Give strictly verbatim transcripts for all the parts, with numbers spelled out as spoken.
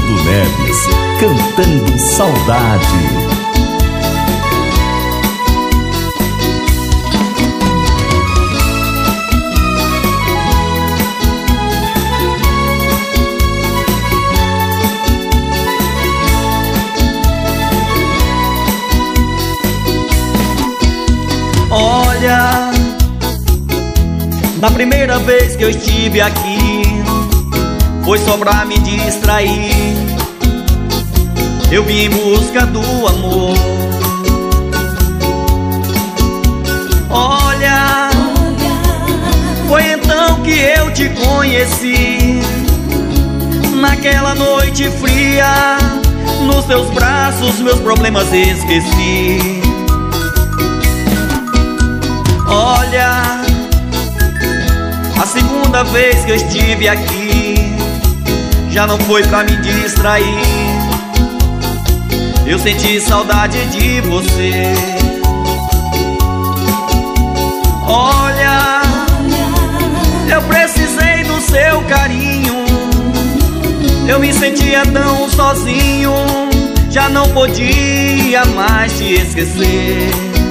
Haroldo Neves, cantando Saudade. Olha, na primeira vez que eu estive aqui, foi só pra me distrair. Eu vim em busca do amor. Olha, foi então que eu te conheci. Naquela noite fria, nos teus braços meus problemas esqueci. Olha, a segunda vez que eu estive aqui, já não foi pra me distrair. Eu senti saudade de você. Olha, eu precisei do seu carinho. Eu me sentia tão sozinho, já não podia mais te esquecer.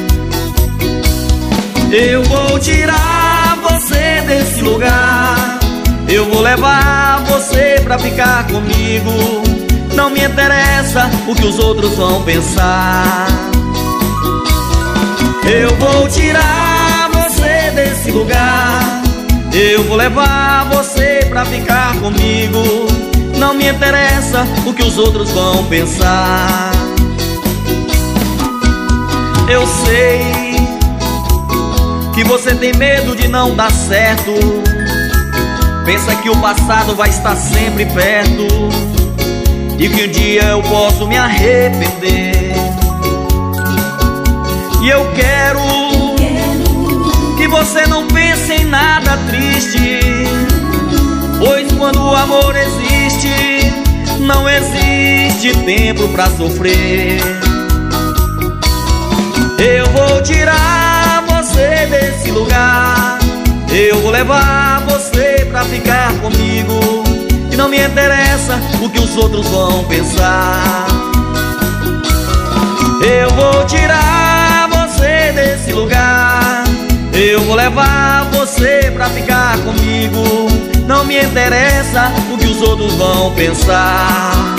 Eu vou tirar você desse lugar, eu vou levar você pra ficar comigo. Não me interessa o que os outros vão pensar. Eu vou tirar você desse lugar, eu vou levar você pra ficar comigo. Não me interessa o que os outros vão pensar. Eu sei que você tem medo de não dar certo, pensa que o passado vai estar sempre perto e que um dia eu posso me arrepender. E eu quero que você não pense em nada triste, pois quando o amor existe, não existe tempo pra sofrer. Eu vou tirar você desse lugar, eu vou levar você pra ficar comigo. E não me interessa o que os outros vão pensar. Eu vou tirar você desse lugar, eu vou levar você pra ficar comigo. Não me interessa o que os outros vão pensar.